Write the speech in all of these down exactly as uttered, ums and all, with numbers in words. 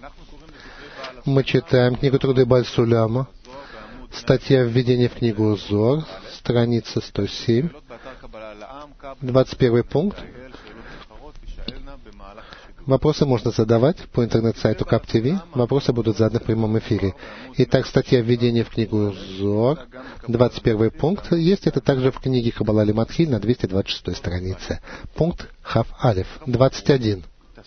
Мы читаем книгу Труды Бааль Суляма, статья «Введение в книгу Зоар», страница сто семь, двадцать первый пункт. Вопросы можно задавать по интернет-сайту Кап ти ви. Вопросы будут заданы в прямом эфире. Итак, статья «Введение в книгу Зоар», двадцать первый пункт. Есть это также в книге Каббала Лиматхиль на двести двадцать шестой странице. Пункт Хав Алеф, двадцать один.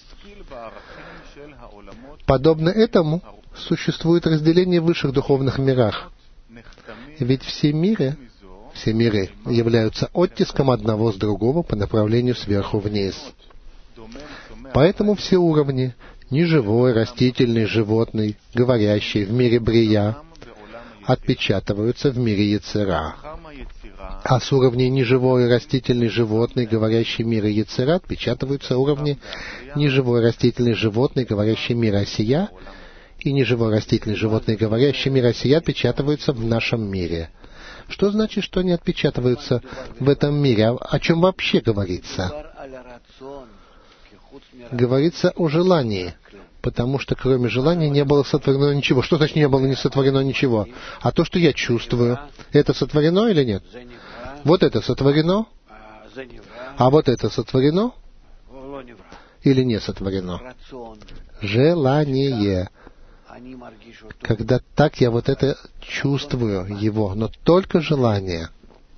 Подобно этому существует разделение в высших духовных мирах. Ведь все миры, все миры являются оттиском одного с другого по направлению сверху вниз. Поэтому все уровни — неживой, растительный, животный, говорящий в мире Брия — отпечатываются в мире Йецер-Ара. А с уровней неживой, растительный, животный, говорящий мира Йецер-Ара отпечатываются уровни неживой, растительный, животный, говорящий мира Осия, и неживой, растительный, животный, говорящий мира Осия отпечатываются в нашем мире. Что значит, что они отпечатываются в этом мире? О чем вообще говорится? Говорится о желании, потому что кроме желания не было сотворено ничего. Что значит не было не сотворено ничего? А то, что я чувствую, это сотворено или нет? Вот это сотворено, а вот это сотворено или не сотворено? Желание. Когда так я вот это чувствую его, но только желание.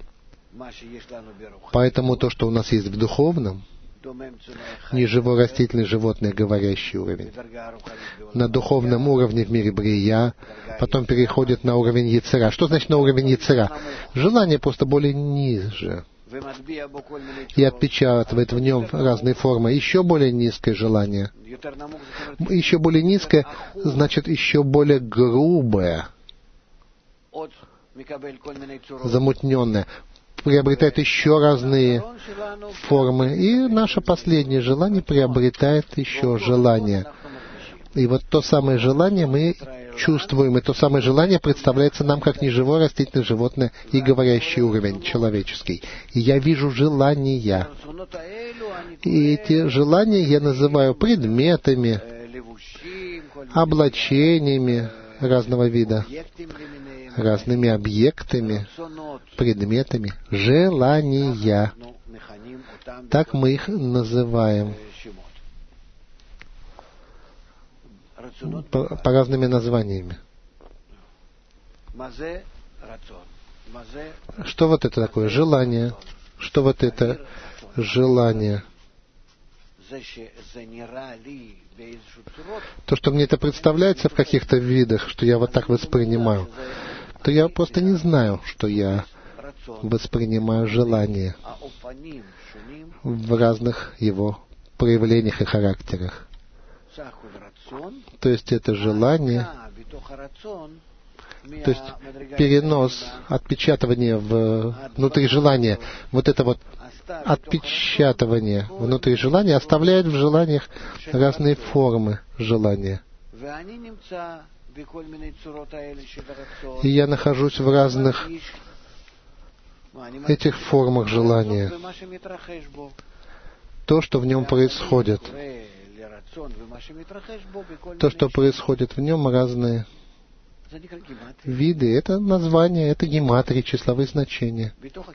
Поэтому то, что у нас есть в духовном, неживой, растительный, животный, говорящий уровень, на духовном уровне в мире Брия, потом переходит на уровень Йецер-Ара. Что значит на уровень Йецер-Ара? Желание просто более ниже. И отпечатывает в нем разные формы. Еще более низкое желание. Еще более низкое, значит, еще более грубое, замутненное. Приобретает еще разные формы. И наше последнее желание приобретает еще желание. И вот то самое желание мы чувствуем, и то самое желание представляется нам как неживое, растительное, животное и говорящий уровень человеческий. И я вижу желания. И эти желания я называю предметами, облачениями разного вида, разными объектами, предметами, желания. Так мы их называем. По, по разными названиями. Что вот это такое? Желание. Что вот это желание? То, что мне это представляется в каких-то видах, что я вот так воспринимаю, то я просто не знаю, что я воспринимаю желание в разных его проявлениях и характерах. То есть это желание, то есть перенос, отпечатывание в, внутри желания, вот это вот отпечатывание внутри желания оставляет в желаниях разные формы желания. И я нахожусь в разных этих формах желания. То, что в нем происходит. То, что происходит в нем, разные виды. Это название, это гематрии, числовые значения.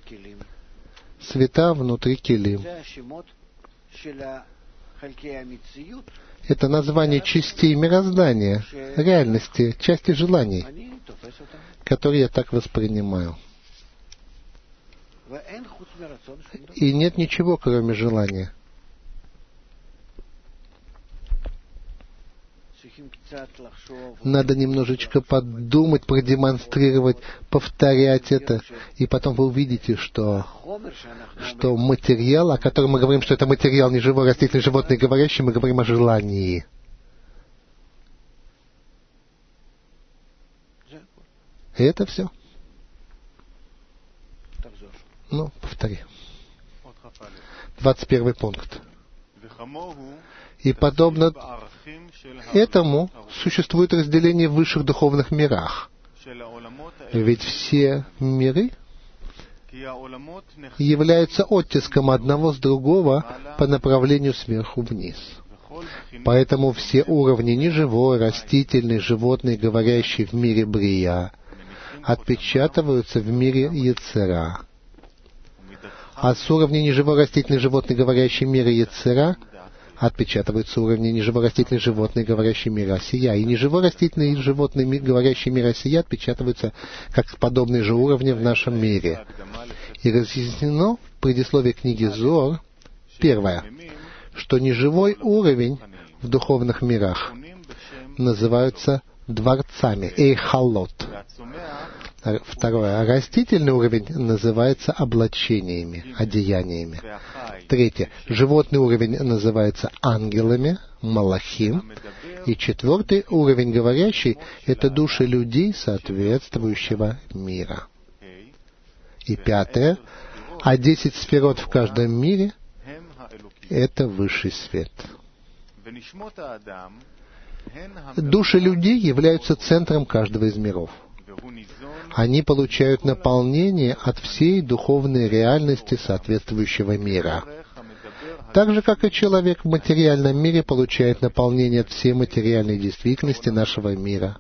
Света внутри келим. Это название частей мироздания, реальности, части желаний, которые я так воспринимаю. И нет ничего, кроме желания. Надо немножечко подумать, продемонстрировать, повторять это, и потом вы увидите, что, что материал, о котором мы говорим, что это материал неживой, растительный, животный, говорящий, мы говорим о желании. И это все. Ну, повтори. двадцать первый пункт. И подобно этому существует разделение в высших духовных мирах. Ведь все миры являются оттиском одного с другого по направлению сверху вниз. Поэтому все уровни неживой, растительный, животный, говорящий в мире Брия отпечатываются в мире Йецера. А с уровня неживой, растительный, животный, говорящий в мире Йецера отпечатываются уровни неживой, растительный, животный, говорящий мир Осия. И неживой, растительный, животный, говорящий мир Осия отпечатываются как подобные же уровни в нашем мире. И разъяснено в предисловии книги Зоар, первое, что неживой уровень в духовных мирах называются дворцами, эйхалот. Второе, растительный уровень называется облачениями, одеяниями. Третье, животный уровень называется ангелами, малахим. И четвертый уровень говорящий — это души людей соответствующего мира. И пятое, а десять сферот в каждом мире — это высший свет. Души людей являются центром каждого из миров. Они получают наполнение от всей духовной реальности соответствующего мира. Так же, как и человек в материальном мире получает наполнение от всей материальной действительности нашего мира.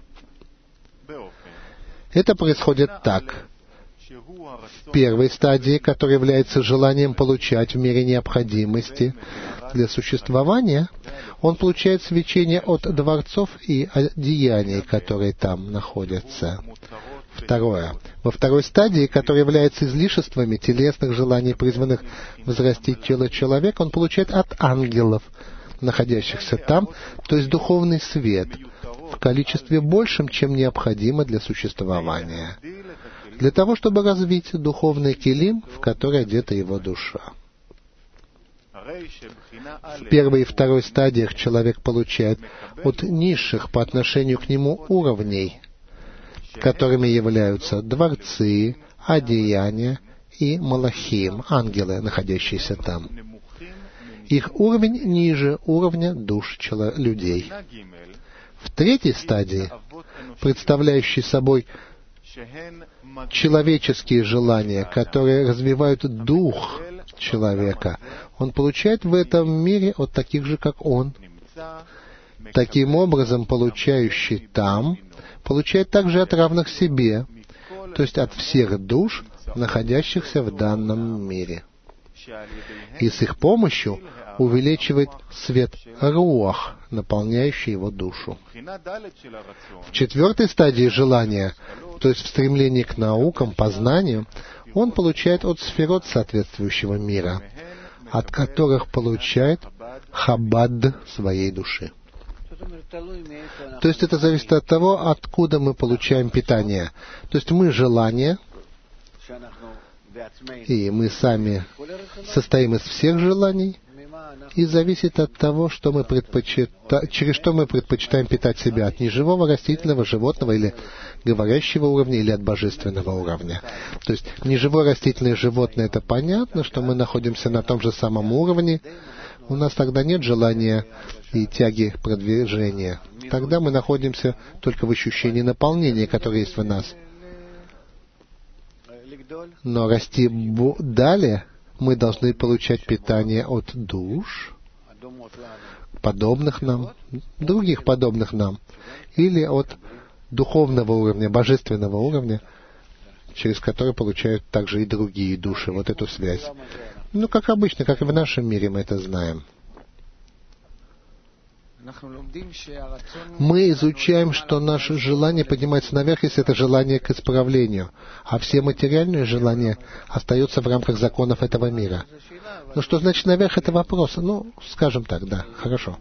Это происходит так. В первой стадии, которая является желанием получать в мире необходимости для существования, он получает свечение от дворцов и одеяний, которые там находятся. Второе. Во второй стадии, которая является излишествами телесных желаний, призванных взрастить тело человека, он получает от ангелов, находящихся там, то есть духовный свет, в количестве большем, чем необходимо для существования, для того, чтобы развить духовный килим, в который одета его душа. В первой и второй стадиях человек получает от низших по отношению к нему уровней, которыми являются дворцы, одеяния и малахим, ангелы, находящиеся там. Их уровень ниже уровня душ людей. В третьей стадии, представляющей собой человеческие желания, которые развивают дух человека, он получает в этом мире от таких же, как он. Таким образом, получающий там получает также от равных себе, то есть от всех душ, находящихся в данном мире. И с их помощью увеличивает свет руах, наполняющий его душу. В четвертой стадии желания, то есть в стремлении к наукам, познанию, он получает от сферот соответствующего мира, от которых получает хабад своей души. То есть это зависит от того, откуда мы получаем питание. То есть мы желание, и мы сами состоим из всех желаний, и зависит от того, что мы предпочита... через что мы предпочитаем питать себя, от неживого, растительного, животного или говорящего уровня, или от божественного уровня. То есть неживое, растительное, животное — это понятно, что мы находимся на том же самом уровне. У нас тогда нет желания и тяги продвижения. Тогда мы находимся только в ощущении наполнения, которое есть в нас. Но расти далее мы должны получать питание от душ, подобных нам, других подобных нам, или от духовного уровня, божественного уровня, через который получают также и другие души вот эту связь. Ну, как обычно, как и в нашем мире, мы это знаем. Мы изучаем, что наше желание поднимается наверх, если это желание к исправлению, а все материальные желания остаются в рамках законов этого мира. Ну, что значит наверх, это вопрос. Ну, скажем так, да, хорошо.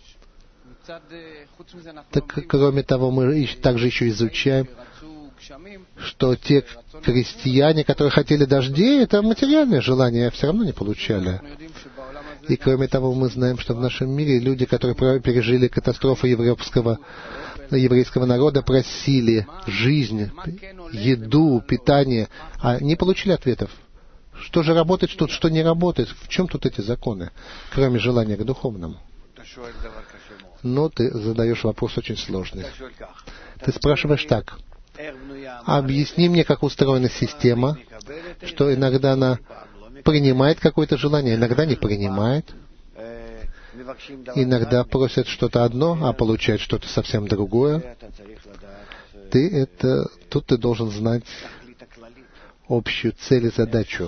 Так, кроме того, мы также еще изучаем, что те крестьяне, которые хотели дождей, это материальное желание, а все равно не получали. И кроме того, мы знаем, что в нашем мире люди, которые пережили катастрофу еврейского, еврейского народа, просили жизнь, еду, питание, а не получили ответов. Что же работает тут, что не работает? В чем тут эти законы, кроме желания к духовному? Но ты задаешь вопрос очень сложный. Ты спрашиваешь так: объясни мне, как устроена система, что иногда она принимает какое-то желание, иногда не принимает. иногда просят что-то одно, а получают что-то совсем другое. Ты это, тут ты должен знать общую цель и задачу,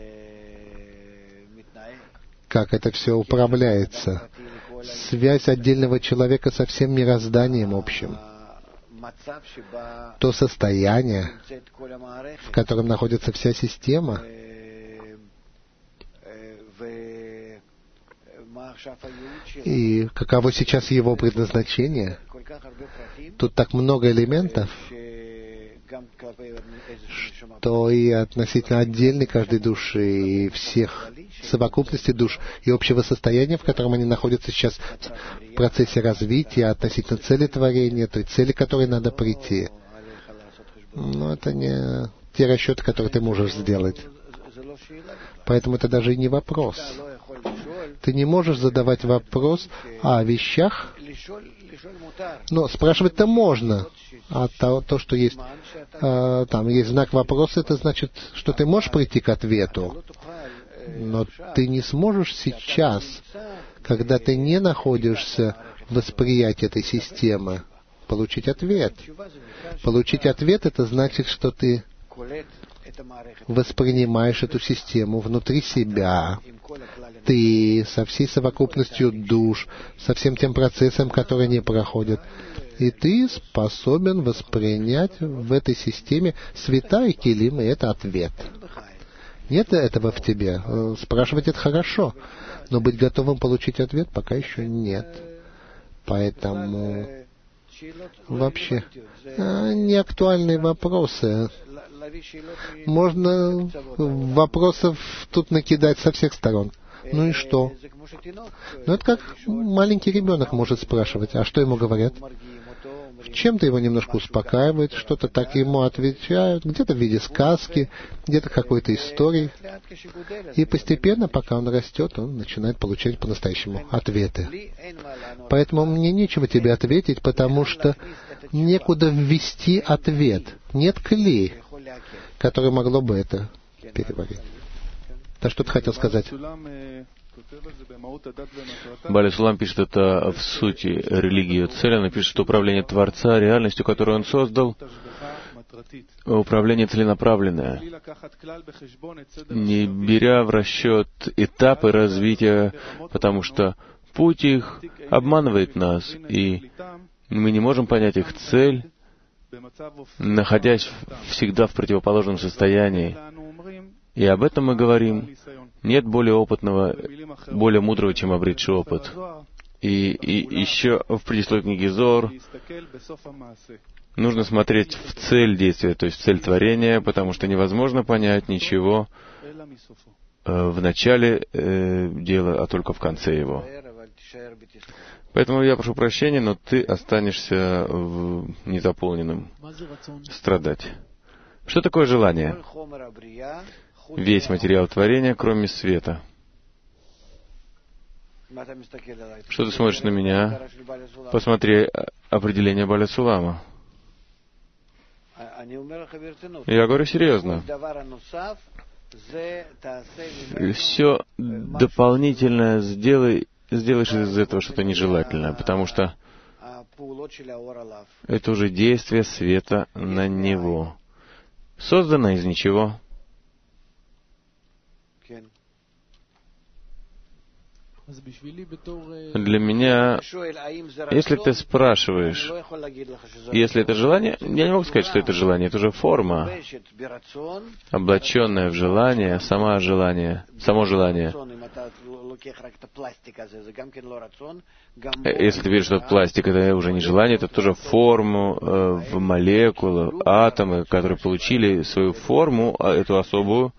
как это все управляется. Связь отдельного человека со всем мирозданием общим. То состояние, в котором находится вся система, и каково сейчас его предназначение. Тут так много элементов, что и относительно отдельной каждой души, и всех совокупности душ, и общего состояния, в котором они находятся сейчас в процессе развития, относительно цели творения, той цели, к которой надо прийти. Но это не те расчеты, которые ты можешь сделать. Поэтому это даже и не вопрос. Ты не можешь задавать вопрос о вещах, но спрашивать-то можно. А то, то что есть, а, там есть знак вопроса, это значит, что ты можешь прийти к ответу. Но ты не сможешь сейчас, когда ты не находишься в восприятии этой системы, получить ответ. Получить ответ — это значит, что ты воспринимаешь эту систему внутри себя. Ты со всей совокупностью душ, со всем тем процессом, который они проходят. И ты способен воспринять в этой системе света и килим, и это ответ. Нет этого в тебе. Спрашивать — это хорошо, но быть готовым получить ответ пока еще нет. Поэтому вообще неактуальные вопросы. Можно вопросов тут накидать со всех сторон. Ну и что? Ну это как маленький ребенок может спрашивать. А что ему говорят? Чем-то его немножко успокаивает, что-то так ему отвечают, где-то в виде сказки, где-то какой-то истории. И постепенно, пока он растет, он начинает получать по-настоящему ответы. Поэтому мне нечего тебе ответить, потому что некуда ввести ответ. Нет клей, который могло бы это переварить. Так что ты хотел сказать? Бали Сулам пишет это в сути религии и цели. Он пишет, что управление Творца, реальностью, которую Он создал, управление целенаправленное, не беря в расчет этапы развития, потому что путь их обманывает нас, и мы не можем понять их цель, находясь всегда в противоположном состоянии. И об этом мы говорим. Нет более опытного, более мудрого, чем обретший опыт. И, и еще в предисловии книги Зор нужно смотреть в цель действия, то есть в цель творения, потому что невозможно понять ничего э, в начале э, дела, а только в конце его. Поэтому я прошу прощения, но ты останешься в незаполненным страдать. Что такое желание? Весь материал творения, кроме света. Что ты смотришь на меня? Посмотри определение Баля Сулама. Я говорю серьезно. Все дополнительное сделай, сделаешь из этого что-то нежелательное, потому что это уже действие света на него. Создано из ничего. Для меня, если ты спрашиваешь, если это желание, я не могу сказать, что это желание, это уже форма, облаченная в желание, сама желание, само желание. Если ты веришь, что пластик — это уже не желание, это тоже форму э, в молекулы, атомы, которые получили свою форму, эту особую,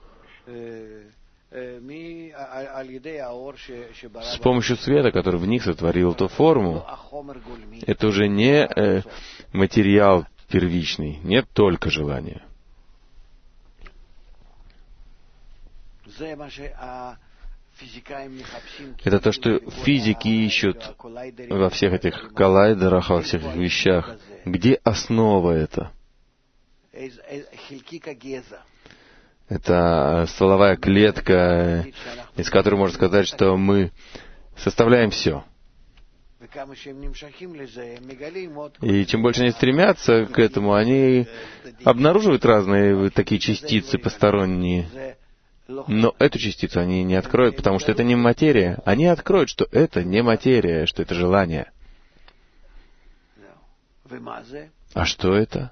с помощью света, который в них сотворил эту форму. Это уже не э, материал первичный, нет только желания. Это то, что физики ищут во всех этих коллайдерах, во всех этих вещах. Где основа это? Это стволовая клетка, из которой можно сказать, что мы составляем все. И чем больше они стремятся к этому, они обнаруживают разные такие частицы посторонние. Но эту частицу они не откроют, потому что это не материя. Они откроют, что это не материя, что это желание. А что это?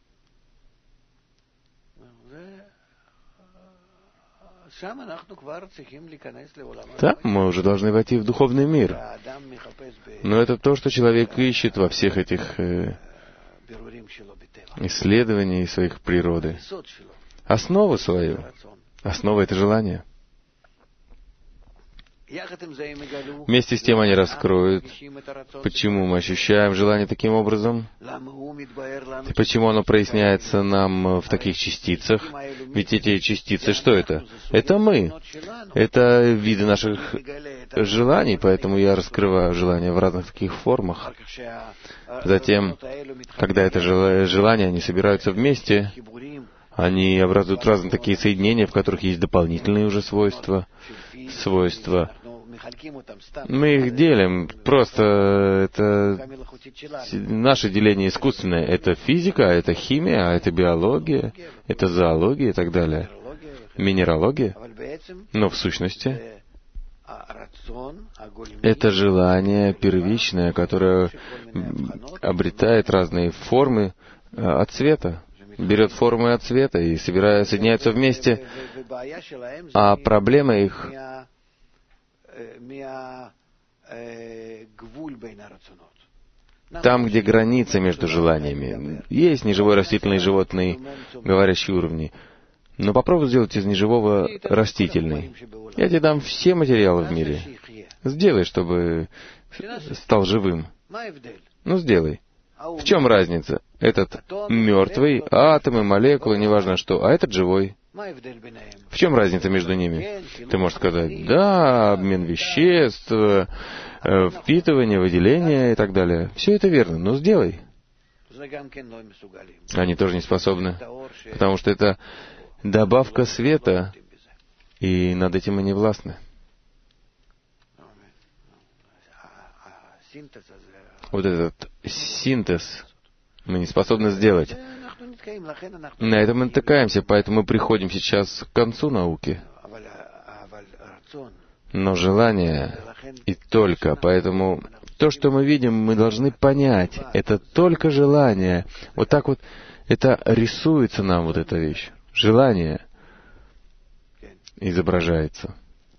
Там мы уже должны войти в духовный мир. Но это то, что человек ищет во всех этих э, исследованиях своих природы. Основу свою. Основа — это желание. Вместе с тем они раскроют, почему мы ощущаем желание таким образом, почему оно проясняется нам в таких частицах. Ведь эти частицы, что это? Это мы. Это виды наших желаний, поэтому я раскрываю желания в разных таких формах. Затем, когда это желание, они собираются вместе, они образуют разные такие соединения, в которых есть дополнительные уже свойства, свойства. Мы их делим, просто это наше деление искусственное. Это физика, это химия, это биология, это зоология и так далее. Минералогия. Но в сущности это желание первичное, которое обретает разные формы от цвета. Берет формы от цвета и собирая, соединяются вместе. А проблема их там, где граница между желаниями. Есть неживой, растительный и животный, говорящие уровни. Но попробуй сделать из неживого растительный. Я тебе дам все материалы в мире. Сделай, чтобы стал живым. Ну, сделай. В чем разница? Этот мертвый, атомы, молекулы, неважно что, а этот живой. В чем разница между ними? Ты можешь сказать, да, обмен веществ, впитывание, выделение и так далее. Все это верно, но сделай. Они тоже не способны, потому что это добавка света, и над этим мы не властны. Вот этот синтез мы не способны сделать. На этом мы натыкаемся, поэтому мы приходим сейчас к концу науки. Но желание и только, поэтому то, что мы видим, мы должны понять. Это только желание. Вот так вот это рисуется нам, вот эта вещь. Желание изображается.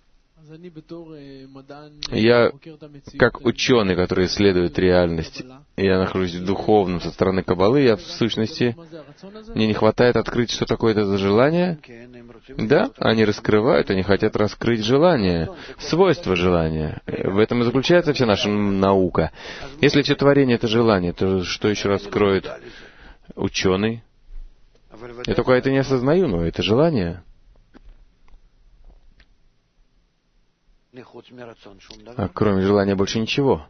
Я, как ученый, который исследует реальность, я нахожусь в духовном со стороны Каббалы, я в сущности, мне не хватает открыть, что такое это за желание. Да, они раскрывают, они хотят раскрыть желание, свойства желания. В этом и заключается вся наша наука. Если все творение — это желание, то что еще раскроет ученый? Я только это не осознаю, но это желание. А кроме желания больше ничего.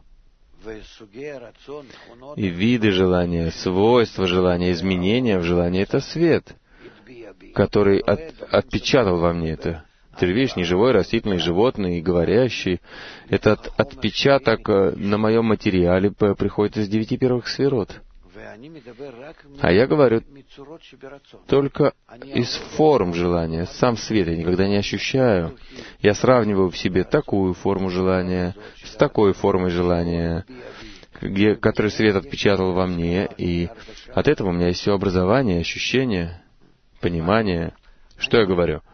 И виды желания, свойства желания, изменения в желании — это свет, который от, отпечатал во мне это. Ты видишь, неживой, растительный, животный, говорящий. Этот отпечаток на моем материале приходит из девяти первых сферот. А я говорю только из форм желания, сам свет я никогда не ощущаю. Я сравниваю в себе такую форму желания с такой формой желания, где, который свет отпечатал во мне, и от этого у меня есть все образование, ощущение, понимание. Что я говорю?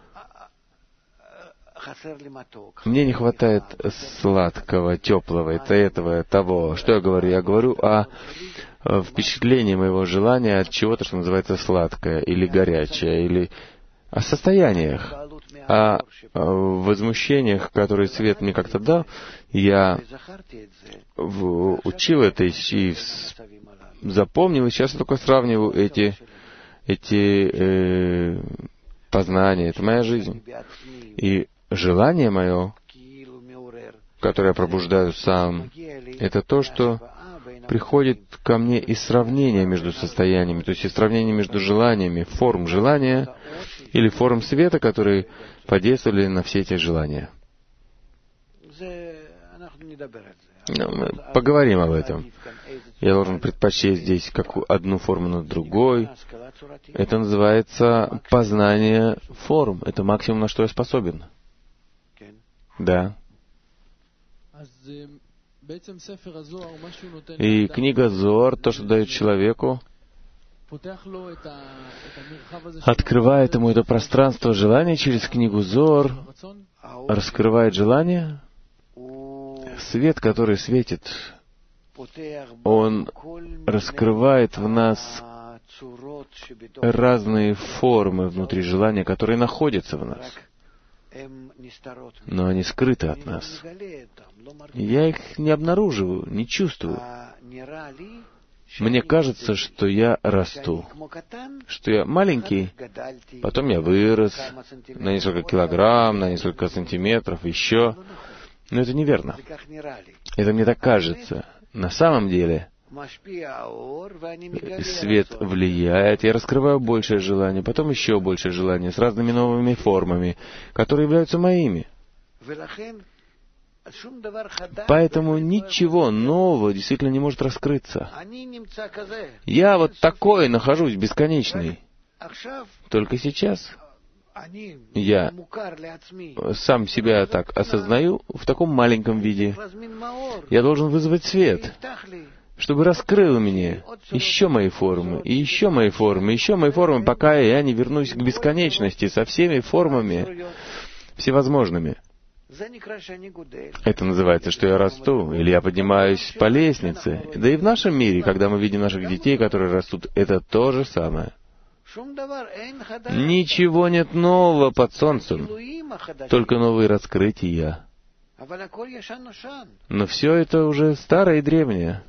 Мне не хватает сладкого, теплого, это этого, того. Что я говорю? Я говорю о впечатлении моего желания от чего-то, что называется сладкое, или горячее, или о состояниях, о возмущениях, которые свет мне как-то дал. Я учил это и запомнил, и сейчас я только сравниваю эти, эти э, познания. Это моя жизнь. И желание мое, которое я пробуждаю сам, это то, что приходит ко мне из сравнения между состояниями, то есть из сравнения между желаниями, форм желания или форм света, которые подействовали на все эти желания. Но мы поговорим об этом. Я должен предпочесть здесь какую одну форму над другой. Это называется познание форм. Это максимум, на что я способен. Да. И книга Зоар, то, что дает человеку, открывает ему это пространство желания через книгу Зоар, раскрывает желание. Свет, который светит, он раскрывает в нас разные формы внутри желания, которые находятся в нас, но они скрыты от нас. Я их не обнаруживаю, не чувствую. Мне кажется, что я расту, что я маленький, потом я вырос на несколько килограмм, на несколько сантиметров, еще. Но это неверно. Это мне так кажется. На самом деле, свет влияет, я раскрываю большее желание, потом еще большее желание, с разными новыми формами, которые являются моими. Поэтому ничего нового действительно не может раскрыться. Я вот такой нахожусь, бесконечный. Только сейчас я сам себя так осознаю в таком маленьком виде. Я должен вызвать свет, чтобы раскрыл мне еще мои формы, и еще мои формы, еще мои формы, пока я не вернусь к бесконечности со всеми формами всевозможными. Это называется, что я расту, или я поднимаюсь по лестнице. Да и в нашем мире, когда мы видим наших детей, которые растут, это то же самое. Ничего нет нового под солнцем, только новые раскрытия. Но все это уже старое и древнее.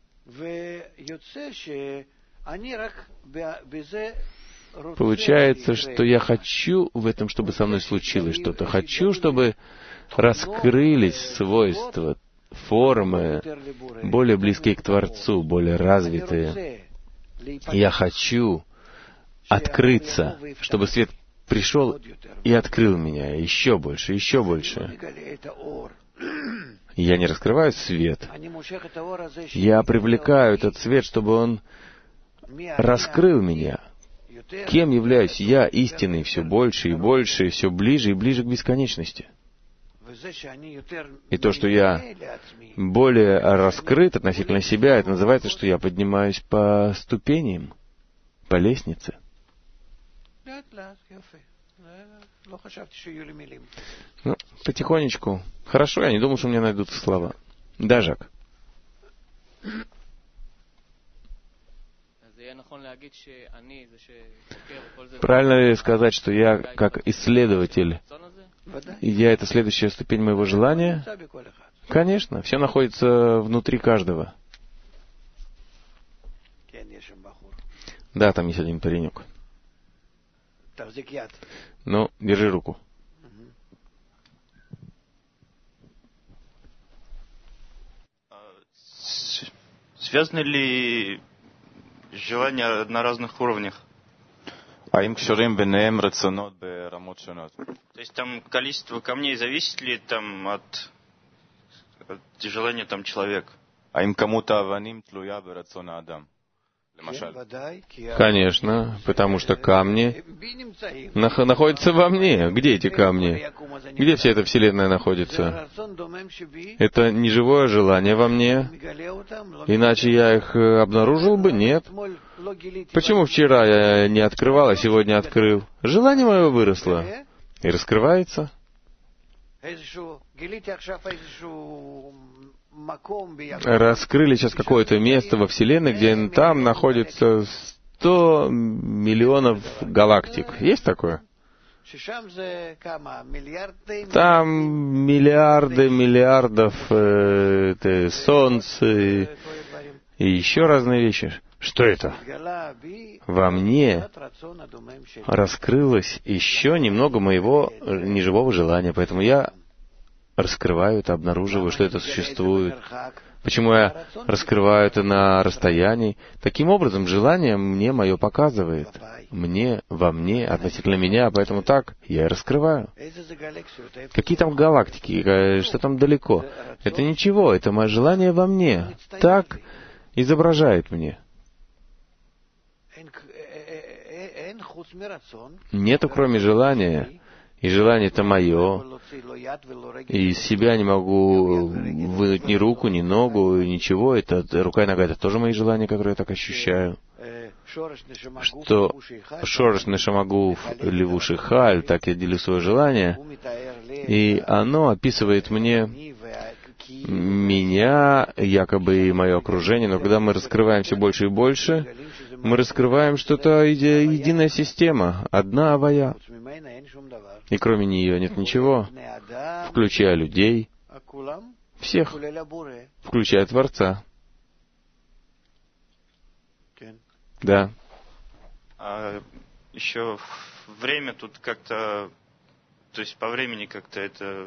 Получается, что я хочу в этом, чтобы со мной случилось что-то. Хочу, чтобы раскрылись свойства, формы, более близкие к Творцу, более развитые. Я хочу открыться, чтобы свет пришел и открыл меня еще больше, еще больше. Я не раскрываю свет. Я привлекаю этот свет, чтобы он раскрыл меня. Кем являюсь я, истинный, все больше и больше, и все ближе и ближе к бесконечности. И то, что я более раскрыт относительно себя, это называется, что я поднимаюсь по ступеням, по лестнице. Ну, потихонечку. Хорошо, я не думал, что мне найдутся слова. Да, Жак. Правильно ли сказать, что я как исследователь, и я — это следующая ступень моего желания? Конечно, все находится внутри каждого. Да, там есть один паренек. Ну, держи руку. Связаны ли желания на разных уровнях? То есть там количество камней зависит ли там от, от желания там человека? Конечно, потому что камни нах- находятся во мне. Где эти камни? Где вся эта Вселенная находится? Это не живое желание во мне. Иначе я их обнаружил бы? Нет. Почему вчера я не открывал, а сегодня открыл? Желание мое выросло и раскрывается. Раскрыли сейчас какое-то место во Вселенной, где там находится сто миллионов галактик. Есть такое? Там миллиарды миллиардов э, это, солнц и, и еще разные вещи. Что это? Во мне раскрылось еще немного моего неживого желания, поэтому я раскрываю это, обнаруживаю, что это существует. Почему я раскрываю это на расстоянии? Таким образом, желание мне мое показывает. Мне, во мне, относительно меня, поэтому так я и раскрываю. Какие там галактики, что там далеко? Это ничего, это мое желание во мне. Так изображает мне. Нету кроме желания. И желание это мое. И из себя не могу вынуть ни руку, ни ногу, ничего. Это рука и нога, это тоже мои желания, которые я так ощущаю. Что Шореш Нешамагуф Левуши Халь, так я делю свое желание, и оно описывает мне меня, якобы и мое окружение, но когда мы раскрываем все больше и больше, мы раскрываем что-то еди, единая система, одна авая, и кроме нее нет ничего, включая людей, всех, включая Творца. Да. А еще время тут как-то, то есть по времени как-то это...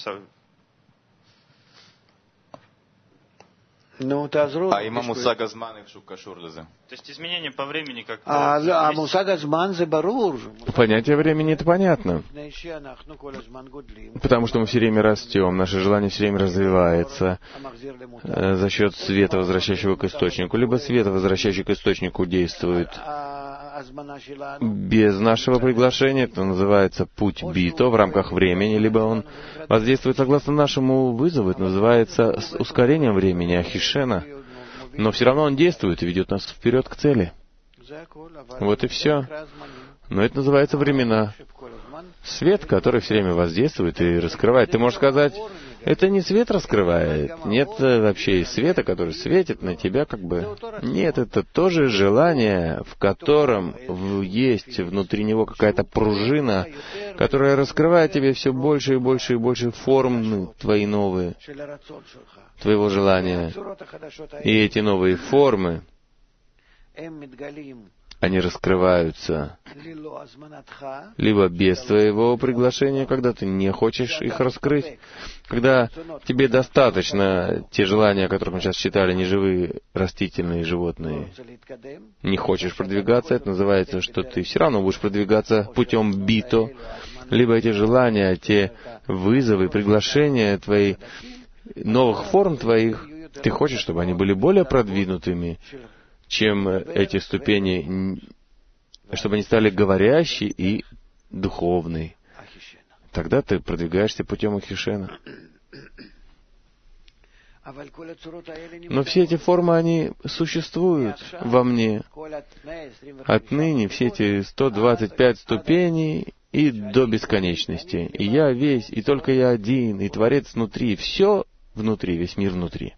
А има мусага зман и шукашур лазе. То есть изменение по времени как-то... А мусага зман зе барур. Понятие времени это понятно. Потому что мы все время растем, наше желание все время развивается за счет света, возвращающего к источнику. Либо света, возвращающий к источнику, действует без нашего приглашения, это называется путь бито в рамках времени, либо он воздействует согласно нашему вызову, это называется ускорением времени, ахишена. Но все равно он действует и ведет нас вперед к цели. Вот и все. Но это называется времена. Свет, который все время воздействует и раскрывает. Ты можешь сказать, это не свет раскрывает. Нет вообще света, который светит на тебя, как бы. Нет, это тоже желание, в котором есть внутри него какая-то пружина, которая раскрывает тебе все больше и больше и больше форм твои новые, твоего желания. И эти новые формы, они раскрываются либо без твоего приглашения, когда ты не хочешь их раскрыть, когда тебе достаточно те желания, о которых мы сейчас читали, неживые, растительные, животные, не хочешь продвигаться, это называется, что ты все равно будешь продвигаться путем бито, либо эти желания, те вызовы, приглашения твои, новых форм твоих, ты хочешь, чтобы они были более продвинутыми, чем эти ступени, чтобы они стали говорящие и духовные. Тогда ты продвигаешься путем Ахишена. Но все эти формы, они существуют во мне. Отныне все эти сто двадцать пять ступеней и до бесконечности. И я весь, и только я один, и Творец внутри. Все внутри, весь мир внутри.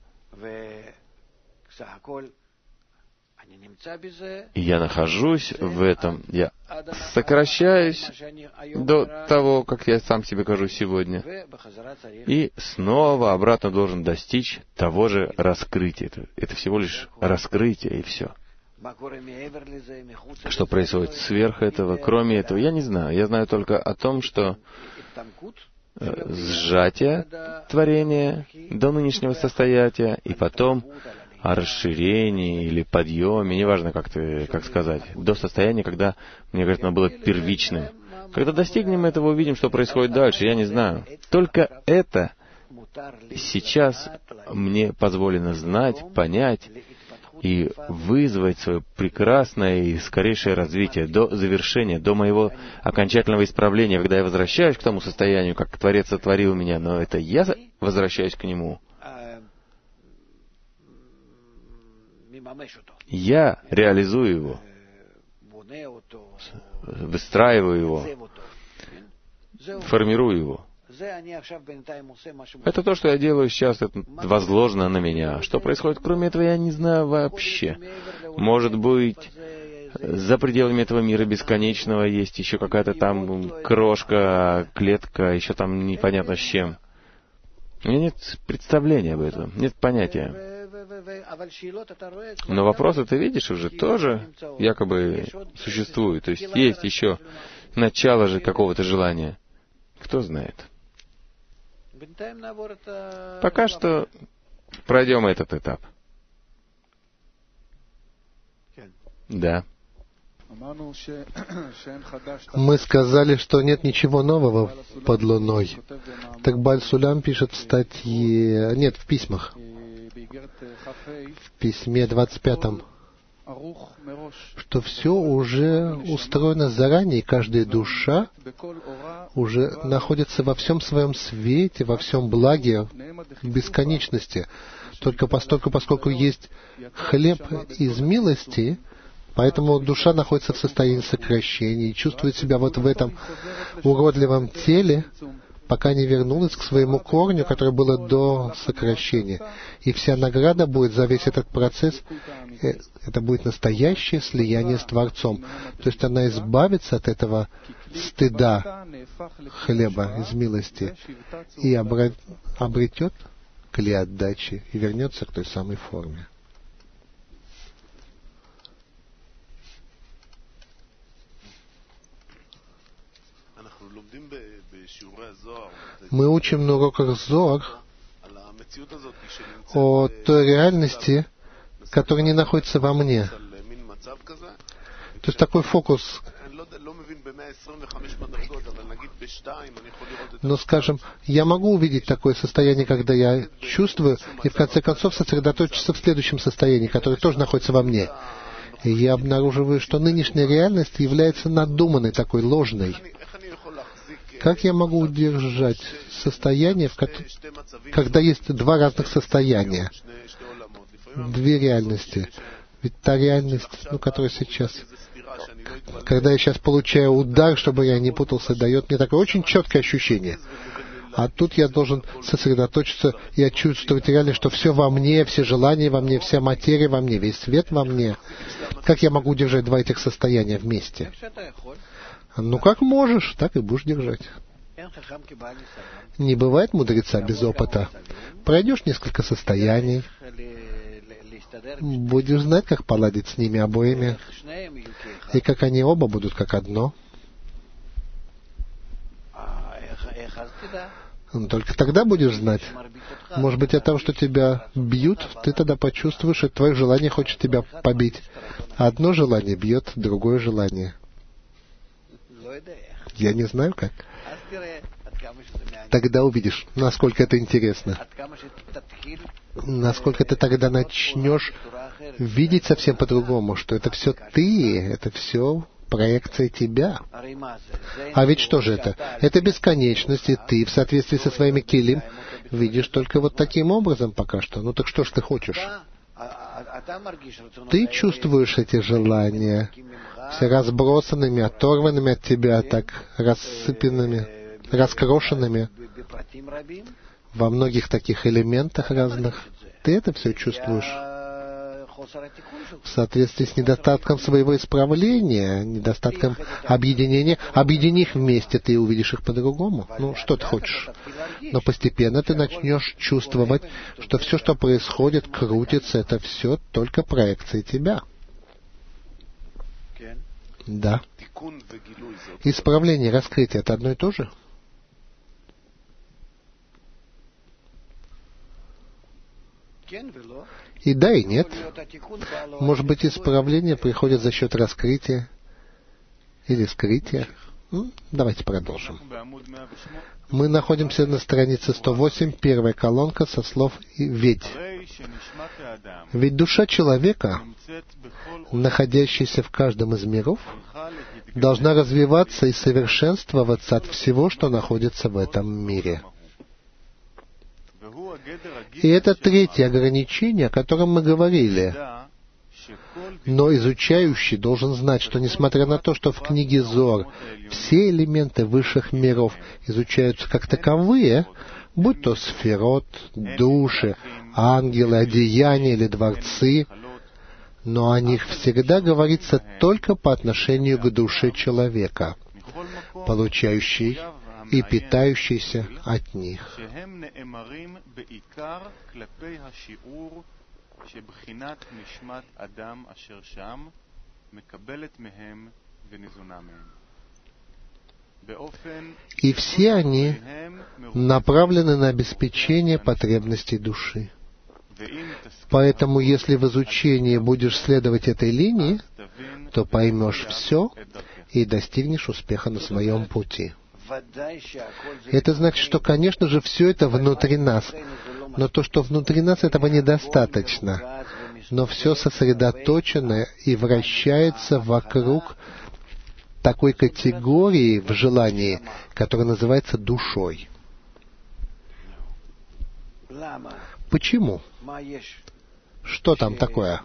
И я нахожусь в этом, я сокращаюсь до того, как я сам себе кажусь сегодня, и снова обратно должен достичь того же раскрытия. Это, это всего лишь раскрытие, и все. Что происходит сверх этого, кроме этого, я не знаю. Я знаю только о том, что сжатие творения до нынешнего состояния, и потом о расширении или подъеме, неважно, как, ты, как сказать, до состояния, когда, мне кажется, оно было первичным. Когда достигнем этого, увидим, что происходит дальше, я не знаю. Только это сейчас мне позволено знать, понять и вызвать свое прекрасное и скорейшее развитие до завершения, до моего окончательного исправления, когда я возвращаюсь к тому состоянию, как Творец сотворил меня, но это я возвращаюсь к нему. Я реализую его, выстраиваю его, формирую его. Это то, что я делаю сейчас, это возложено на меня. Что происходит кроме этого, я не знаю вообще. Может быть, за пределами этого мира бесконечного есть еще какая-то там крошка, клетка, еще там непонятно с чем. У меня нет представления об этом, нет понятия. Но вопросы ты видишь уже тоже якобы существуют. То есть есть еще начало же какого-то желания. Кто знает. Пока что Пройдем этот этап. Да. Мы сказали, что нет ничего нового под луной. Так Бааль Сулям пишет в статье, нет, в письмах, в письме двадцать пятом, что все уже устроено заранее, и каждая душа уже находится во всем своем свете, во всем благе, в бесконечности. Только постольку, поскольку есть хлеб из милости, поэтому душа находится в состоянии сокращения и чувствует себя вот в этом уродливом теле, пока не вернулась к своему корню, которое было до сокращения. И вся награда будет за весь этот процесс, это будет настоящее слияние с Творцом. То есть она избавится от этого стыда хлеба из милости и обретет клей отдачи и вернется к той самой форме. Мы учим на уроках Зоар о той реальности, которая не находится во мне. То есть такой фокус. Но, скажем, я могу увидеть такое состояние, когда я чувствую, и в конце концов сосредоточиться в следующем состоянии, которое тоже находится во мне. И я обнаруживаю, что нынешняя реальность является надуманной, такой ложной. Как я могу удержать состояние, в ко- когда есть два разных состояния, две реальности? Ведь та реальность, ну, которая сейчас, когда я сейчас получаю удар, чтобы я не путался, дает мне такое очень четкое ощущение. А тут я должен сосредоточиться и чувствовать реально, что все во мне, все желания во мне, вся материя во мне, весь свет во мне. Как я могу удержать два этих состояния вместе? Ну, как можешь, так и будешь держать. Не бывает мудреца без опыта. Пройдешь несколько состояний, будешь знать, как поладить с ними обоими, и как они оба будут как одно. Но только тогда будешь знать. Может быть, от того, что тебя бьют, ты тогда почувствуешь, что твое желание хочет тебя побить. Одно желание бьет другое желание. Я не знаю как. Тогда увидишь, насколько это интересно. Насколько ты тогда начнешь видеть совсем по-другому, что это все ты, это все проекция тебя. А ведь что же это? Это бесконечность, и ты в соответствии со своими килим видишь только вот таким образом пока что. Ну так что ж ты хочешь? Ты чувствуешь эти желания, все разбросанными, оторванными от тебя, так рассыпанными, раскрошенными во многих таких элементах разных. Ты это все чувствуешь в соответствии с недостатком своего исправления, недостатком объединения. Объедини их вместе, ты увидишь их по-другому. Ну, что ты хочешь? Но постепенно ты начнешь чувствовать, что все, что происходит, крутится, это все только проекция тебя. Да. Исправление, раскрытие — это одно и то же? И да, и нет. Может быть, исправление приходит за счет раскрытия или скрытия. Ну, давайте продолжим. Мы находимся на странице сто восемь, первая колонка со слов «ведь». Ведь душа человека, находящаяся в каждом из миров, должна развиваться и совершенствоваться от всего, что находится в этом мире. И это третье ограничение, о котором мы говорили. Но изучающий должен знать, что несмотря на то, что в книге Зоар все элементы высших миров изучаются как таковые, будь то сферот, души, ангелы, одеяния или дворцы, но о них всегда говорится только по отношению к душе человека, получающей и питающийся от них. И все они направлены на обеспечение потребностей души. Поэтому, если в изучении будешь следовать этой линии, то поймешь все и достигнешь успеха на своем пути. Это значит, что, конечно же, все это внутри нас. Но то, что внутри нас, этого недостаточно. Но все сосредоточено и вращается вокруг такой категории в желании, которая называется душой. Почему? Что там такое?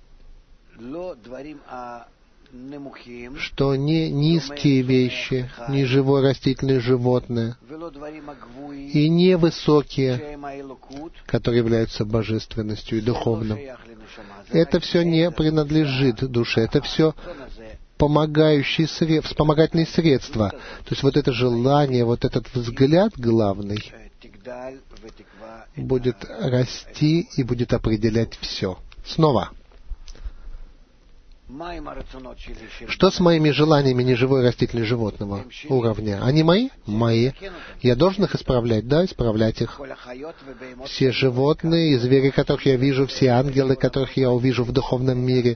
Что не низкие вещи, не живое растительное животное, и не высокие, которые являются божественностью и духовным. Это все не принадлежит душе, это все помогающие средства, вспомогательные средства. То есть вот это желание, вот этот взгляд главный будет расти и будет определять все. Снова. Что с моими желаниями неживой растительного животного уровня? Они мои? Мои. Я должен их исправлять? Да, исправлять их. Все животные и звери, которых я вижу, все ангелы, которых я увижу в духовном мире,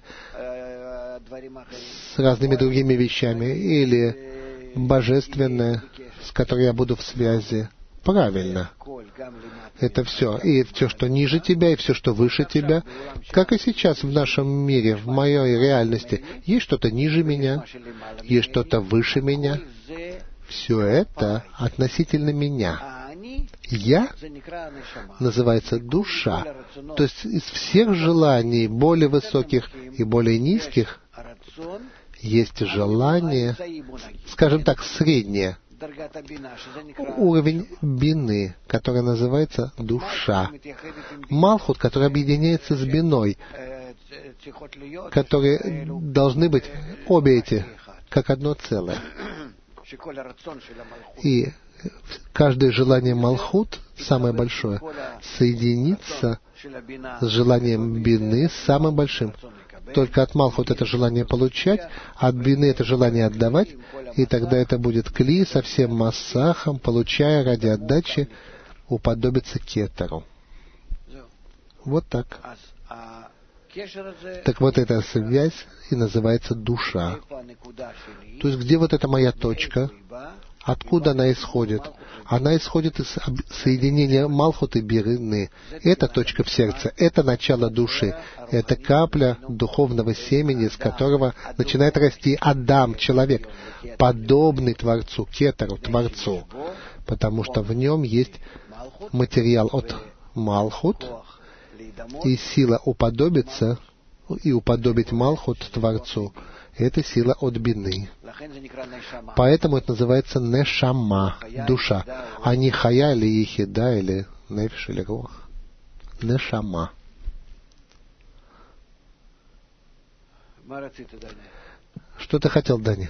с разными другими вещами, или божественное, с которым я буду в связи. Правильно. Это все. И все, что ниже тебя, и все, что выше тебя. Как и сейчас в нашем мире, в моей реальности. Есть что-то ниже меня, есть что-то выше меня. Все это относительно меня. Я называется душа. То есть из всех желаний, более высоких и более низких, есть желание, скажем так, среднее. Уровень бины, который называется душа. Малхут, который объединяется с биной, которые должны быть обе эти, как одно целое. И каждое желание Малхут, самое большое, соединится с желанием бины, самым большим. Только от Малхут это желание получать, от бины это желание отдавать, и тогда это будет кли со всем массахом, получая ради отдачи, уподобиться кетеру. Вот так. Так вот эта связь и называется душа. То есть где вот эта моя точка? Откуда она исходит? Она исходит из соединения Малхут и Бины. Это точка в сердце, это начало души. Это капля духовного семени, из которого начинает расти Адам, человек, подобный Творцу, Кетеру, Творцу. Потому что в нем есть материал от Малхут и сила уподобиться и уподобить Малхут Творцу. Это сила от бины. Поэтому это называется нешама, душа, а не хая или ехида, или нефиш, или руах. Нешама. Что ты хотел, Дани?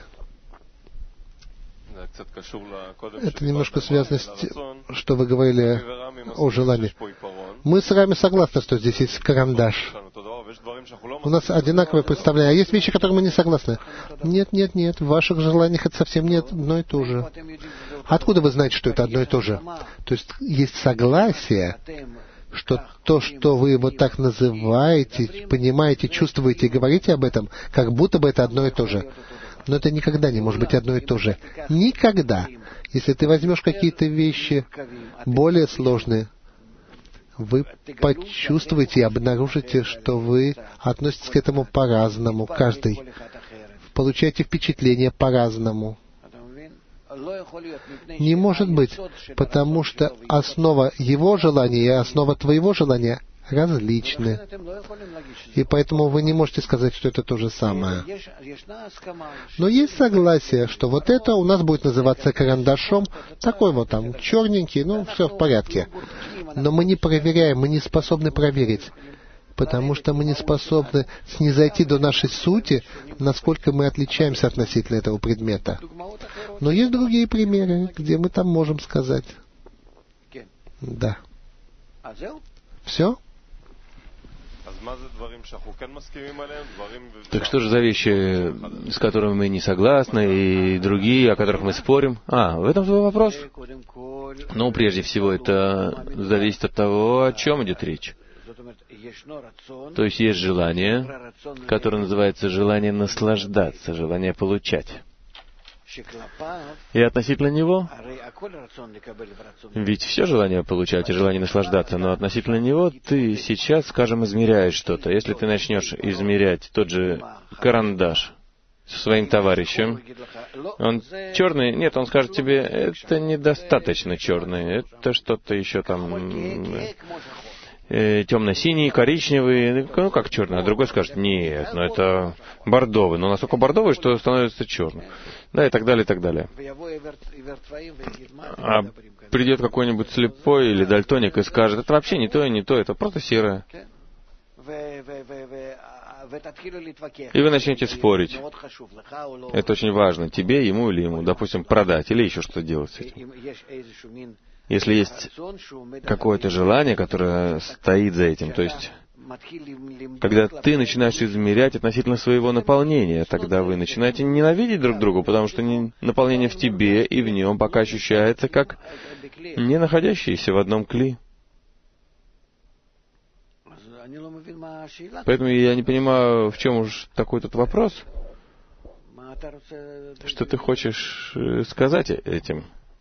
Это немножко связано с тем, что вы говорили о желании. Мы с вами согласны, что здесь есть карандаш. У нас одинаковое представление. А есть вещи, которые мы не согласны. Нет, нет, нет. В ваших желаниях это совсем не одно и то же. Откуда вы знаете, что это одно и то же? То есть есть согласие, что то, что вы вот так называете, понимаете, чувствуете и говорите об этом, как будто бы это одно и то же. Но это никогда не может быть одно и то же. Никогда. Если ты возьмешь какие-то вещи более сложные, вы почувствуете и обнаружите, что вы относитесь к этому по-разному, каждый. Получаете впечатление по-разному. Не может быть, потому что основа его желания и основа твоего желания различны. И поэтому вы не можете сказать, что это то же самое. Но есть согласие, что вот это у нас будет называться карандашом, такой вот там, черненький, ну, все в порядке. Но мы не проверяем, мы не способны проверить, потому что мы не способны снизойти до нашей сути, насколько мы отличаемся относительно этого предмета. Но есть другие примеры, где мы там можем сказать. Да. Все? Так что же за вещи, с которыми мы не согласны, и другие, о которых мы спорим? А, в этом твой вопрос? Ну, прежде всего, это зависит от того, о чем идет речь. То есть есть желание, которое называется желание наслаждаться, желание получать. И относительно него, ведь все желание получать и желание наслаждаться, но относительно него ты сейчас, скажем, измеряешь что-то. Если ты начнешь измерять тот же карандаш со своим товарищем, он черный, нет, он скажет тебе, это недостаточно черный, это что-то еще там э, темно-синий, коричневый, ну как черный, а другой скажет, нет, ну это бордовый, но настолько бордовый, что становится черным. Да, и так далее, и так далее. А придет какой-нибудь слепой или дальтоник и скажет, это вообще не то и не то, это просто серое. И вы начнете спорить. Это очень важно, тебе, ему или ему, допустим, продать или еще что-то делать с этим. Если есть какое-то желание, которое стоит за этим, то есть, когда ты начинаешь измерять относительно своего наполнения, тогда вы начинаете ненавидеть друг друга, потому что наполнение в тебе и в нем пока ощущается как не находящиеся в одном кли. Поэтому я не понимаю, в чем уж такой тут вопрос. Что ты хочешь сказать этим?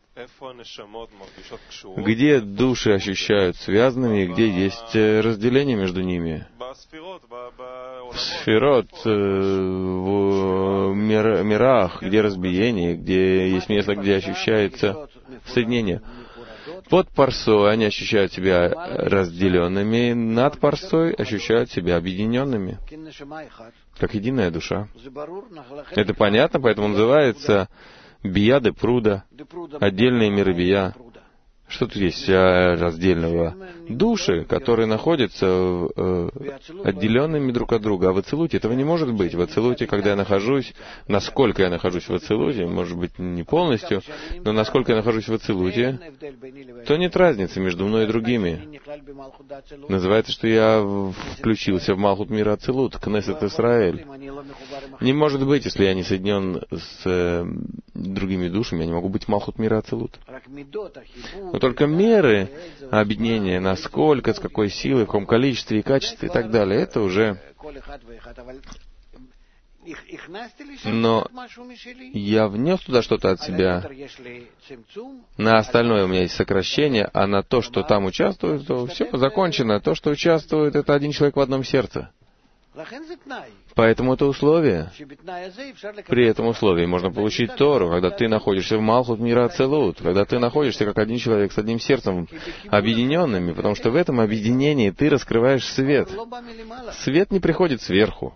Где души ощущают связанными, и где есть разделение между ними? В сферот, в мир, мирах, где разбиение, где есть место, где ощущается соединение. Под парсой они ощущают себя разделенными, над парсой ощущают себя объединенными, как единая душа. Это понятно, поэтому называется бия де пруда, отдельные миры бия. Что тут есть раздельного? Души, которые находятся э, отделенными друг от друга. А в Ацилуте этого не может быть. В Ацилуте, когда я нахожусь, насколько я нахожусь в Ацилуте, может быть, не полностью, но насколько я нахожусь в Ацилуте, то нет разницы между мной и другими. Называется, что я включился в Малхут мира Ацилут, Кнессет Исраэль. Не может быть, если я не соединен с э, другими душами, я не могу быть в Малхут мира Ацилут. Но только меры объединения, насколько, с какой силой, в каком количестве и качестве и так далее, это уже... Но я внес туда что-то от себя. На остальное у меня есть сокращение, а на то, что там участвует, то все закончено. То, что участвует, это один человек в одном сердце. Поэтому это условие. При этом условии можно получить Тору, когда ты находишься в Малхут мира Ацилут, когда ты находишься как один человек с одним сердцем, объединенными, потому что в этом объединении ты раскрываешь свет. Свет не приходит сверху.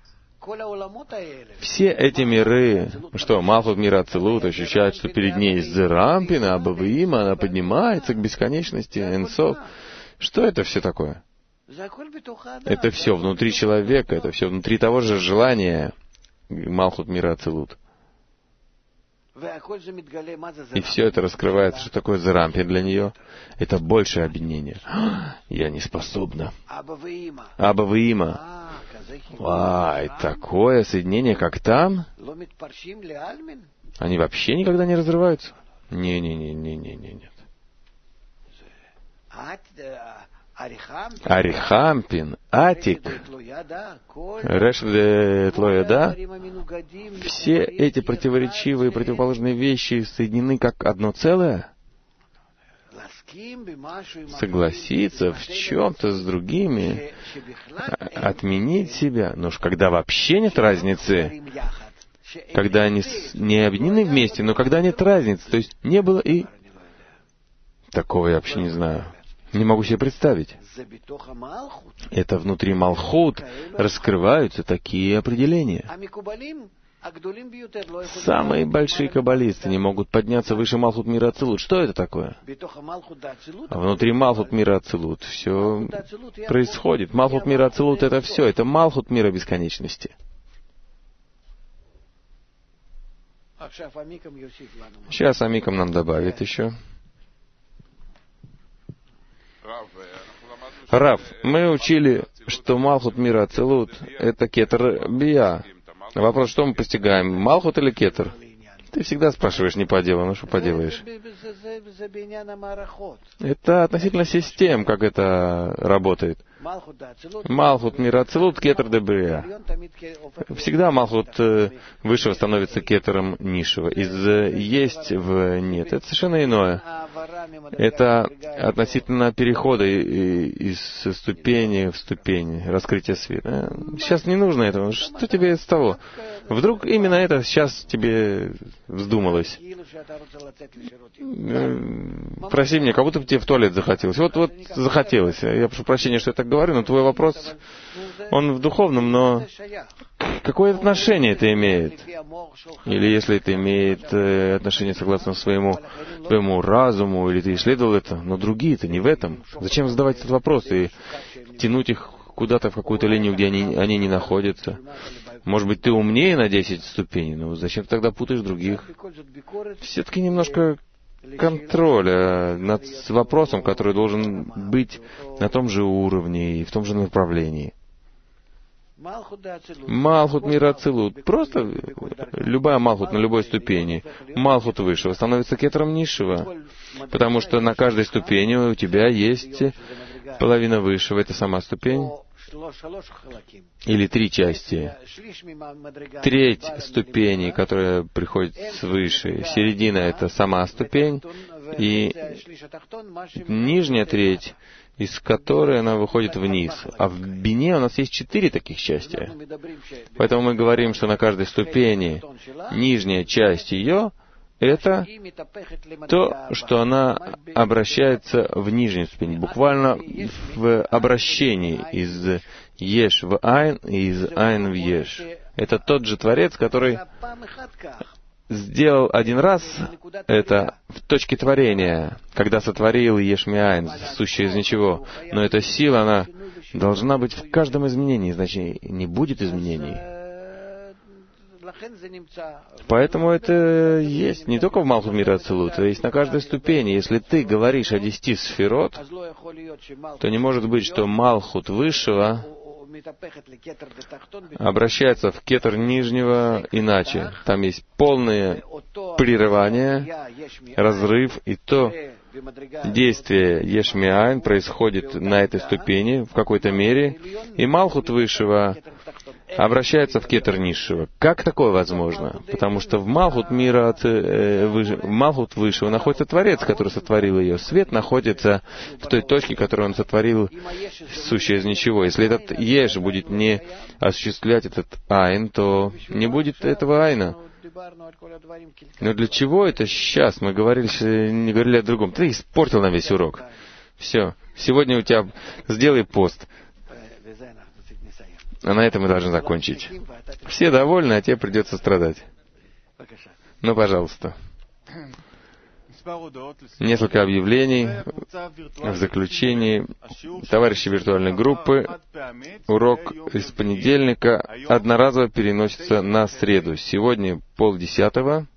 Все эти миры, что Малхут мира Ацилут ощущает, что перед ней есть Зерампина, Абавиима, она поднимается к бесконечности, Энсов. Что это все такое? Это все внутри человека, это все внутри того же желания Малхут мира Ацилут. И все это раскрывается, что такое Зерампин для нее. Это большее объединение. Я не способна. Абавиима. Ай, такое соединение, как там? Они вообще никогда не разрываются? Не-не-не-не-не-не. Арихампин, Атик, Решде Тлояда, все эти противоречивые, противоположные вещи соединены как одно целое? Согласиться в чем-то с другими, отменить себя. Но уж когда вообще нет разницы, когда они не объединены вместе, но когда нет разницы, то есть не было и... Такого я вообще не знаю. Не могу себе представить. Это внутри Малхут раскрываются такие определения. Самые большие каббалисты не могут подняться выше Малхут мира Ацилут. Что это такое? А внутри Малхут мира Ацилут все происходит. Малхут мира Ацилут — это все. Это Малхут мира бесконечности. Сейчас Амикам нам добавит еще. Рав, мы учили, что Малхут мира Ацилут — это кетер бия. Вопрос, что мы постигаем, Малхут или кетер? Ты всегда спрашиваешь не по делу, ну что поделаешь. Это относительно систем, как это работает. Малхут мира ацилут, кетер де брия. Всегда Малхут высшего становится кетером низшего. Из есть в нет. Это совершенно иное. Это относительно перехода из ступени в ступень, раскрытия света. Сейчас не нужно этого. Что тебе с того? Вдруг именно это сейчас тебе вздумалось. Проси меня, как будто бы тебе в туалет захотелось. Вот, вот захотелось. Я прошу прощения, что я так говорю, но твой вопрос, он в духовном, но какое отношение это имеет? Или если это имеет отношение согласно своему, своему разуму, или ты исследовал это, но другие-то не в этом. Зачем задавать этот вопрос и тянуть их куда-то в какую-то линию, где они, они не находятся? Может быть, ты умнее на десять ступеней, но зачем ты тогда путаешь других? Все-таки немножко контроля над вопросом, который должен быть на том же уровне и в том же направлении. Малхут мира ацилут. Просто любая Малхут на любой ступени. Малхут высшего становится кетером низшего. Потому что на каждой ступени у тебя есть половина высшего. Это сама ступень. Или три части. Треть ступени, которая приходит свыше. Середина — это сама ступень. И нижняя треть, из которой она выходит вниз. А в бине у нас есть четыре таких части. Поэтому мы говорим, что на каждой ступени нижняя часть ее — это то, что она обращается в нижнюю ступень, буквально в обращении из еш в айн и из айн в еш. Это тот же Творец, который сделал один раз это в точке творения, когда сотворил еш ми айн, сущее из ничего. Но эта сила, она должна быть в каждом изменении, значит, не будет изменений. Поэтому это есть не только в Малхут мира ацилут, это есть на каждой ступени. Если ты говоришь о десяти сферот, то не может быть, что Малхут высшего обращается в кетер нижнего иначе. Там есть полное прерывание, разрыв, и то действие еш ми айн происходит на этой ступени в какой-то мере, и Малхут высшего обращается в кетер низшего. Как такое возможно? Потому что в Малхут мира, э, выше, в Малхут высшего находится Творец, который сотворил ее. Свет находится в той точке, которую он сотворил, сущее из ничего. Если этот еш будет не осуществлять этот айн, то не будет этого айна. Но для чего это сейчас? Мы говорили, не говорили о другом. Ты испортил нам весь урок. Все. Сегодня у тебя сделай пост. А на этом мы должны закончить. Все довольны, а тебе придется страдать. Ну, пожалуйста. Несколько объявлений в заключении. Товарищи виртуальной группы, урок из понедельника одноразово переносится на среду. Сегодня полдесятого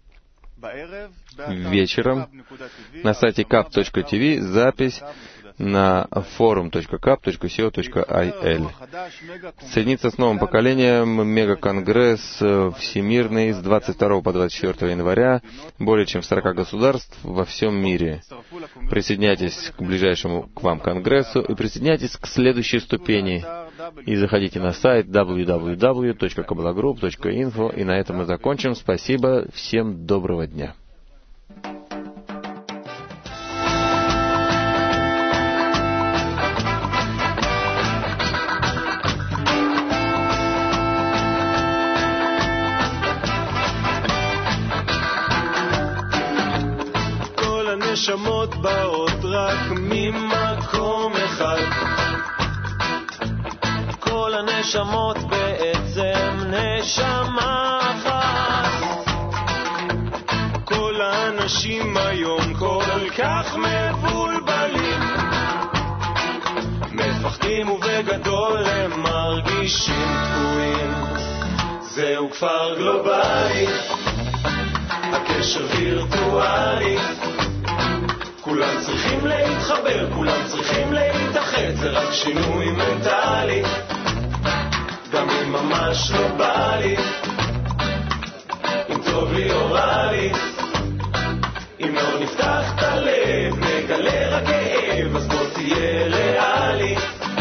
вечером на сайте кап точка ти ви запись на форум точка кап точка си о точка ай эл. Соединиться с новым поколением мегаконгресс всемирный с двадцать второго по двадцать четвёртое января, более чем в сорока государств во всем мире. Присоединяйтесь к ближайшему к вам конгрессу и присоединяйтесь к следующей ступени. И заходите на сайт дабл ю дабл ю дабл ю точка кабалагрупп точка инфо. И на этом мы закончим. Спасибо. Всем доброго дня. נשמות באות רק ממקום אחד. כל הנשמות בעצם נשמה אחת. כל האנשים היום כל כך מבולבלים, מפחדים ובגדול הם מרגישים תקועים. זהו כפר גלובלי, הקשר וירטואלי, כולם צריכים להתחבר, כולם צריכים להתאחד, זה רק שינוי מנטלי, גם אם ממש לא בא לי. טוב לי או רע לי. אם לא נפתח את הלב, נגלה רק כאב, אז בוא תהיה ריאלי.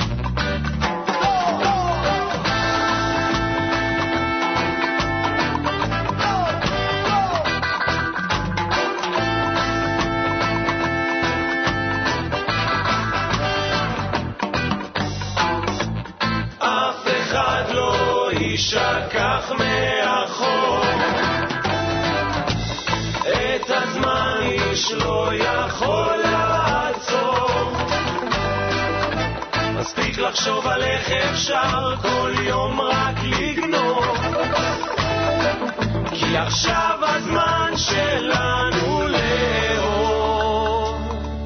אף אחד לא ישכח מאחור, את הזמן איש לא יכול לעצור. מספיק לחשוב על איך אפשר כל יום רק לגנוב, כי עכשיו הזמן שלנו לאור.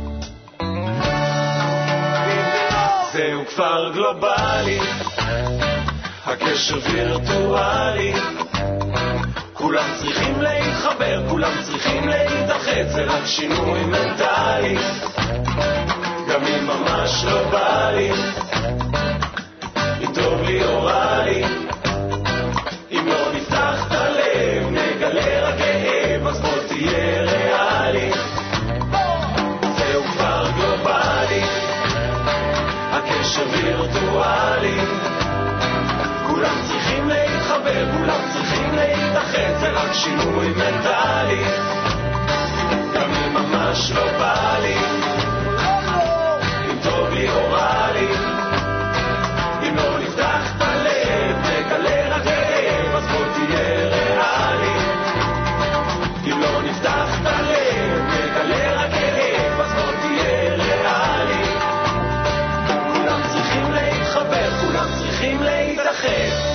זהו כפר גלובלי, הקשר וירטואלי, כולם צריכים להתחבר, כולם צריכים להתאחד, זה רק שינוי מנטלי, גם אם ממש לא בא לי, אם טוב לי או רע לי. אם לא נפתח את הלב, נגלה רק כאב, אז בוא תהיה ריאלי. זהו כבר גלובלי, הקשר וירטואלי, כולם צריכים להתחבר, כולם צריכים להתאחד, זה רק שינוי מנטלי, גם אם ממש לא בא לי, אם טוב לי או רע לי. אם לא נפתח את הלב, נגלה רק כאב, אז בוא תהיה ריאלי. אם לא נפתח את הלב, נגלה רק כאב, אז בוא תהיה ריאלי. כולם צריכים להתחבר, כולם צריכים להתאחד,